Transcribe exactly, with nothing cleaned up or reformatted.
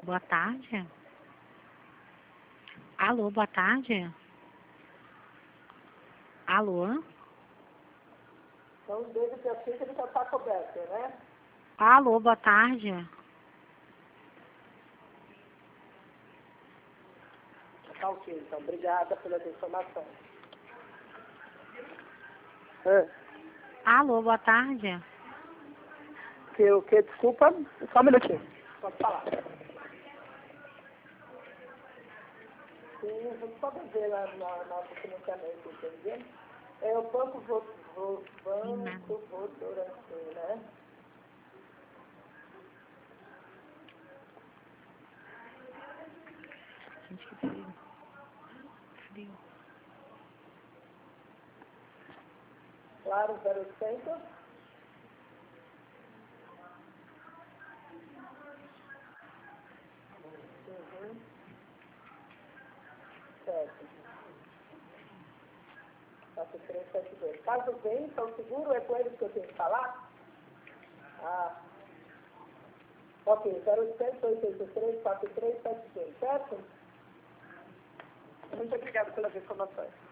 Boa tarde. Alô, boa tarde. Alô? Então, desde que assim que ele já está coberto, né? Alô, boa tarde. Tá ok, então. Obrigada pelas informações. É. Alô, boa tarde. Que o que? Desculpa, só um minutinho. Pode falar. Sim, a gente pode ver lá no nosso financiamento, entendeu? É o Banco Vo, Vo, Banco Votorantim, né? Gente, que frio. Frio. Claro, zero oitocentos. Uhum. Certo. quatro três sete dois. Caso vença o seguro, é com eles que eu tenho que falar? Ah, ok. zero oitocentos, oito oito três, quatro três sete dois, certo? Muito obrigada pelas informações.